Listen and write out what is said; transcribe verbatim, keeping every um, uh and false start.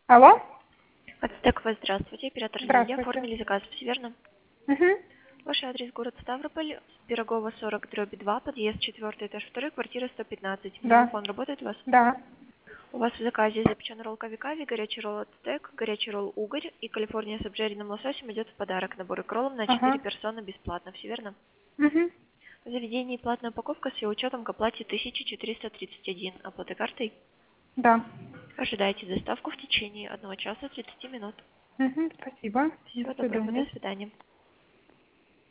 Алло? Ацтекова, здравствуйте. Оператор Лилия. Здравствуйте. Оформили заказ, все верно? Угу. Ваш адрес город Ставрополь, Пирогова сорок, дробь два, подъезд четвертый, этаж второй, квартира сто пятнадцать. Да. Домофон работает у вас? Да. У вас в заказе запечен ролл кавикави, горячий ролл ацтек, горячий ролл угорь и Калифорния с обжаренным лососем идет в подарок. Набор к роллам на четыре Ага. персоны бесплатно, все верно? Угу. В заведении платная упаковка с ее учетом к оплате тысяча четыреста тридцать один. Оплата картой? Да. Ожидайте доставку в течение одного часа тридцати минут. Угу. Спасибо. До Всего доброго, до свидания. свидания.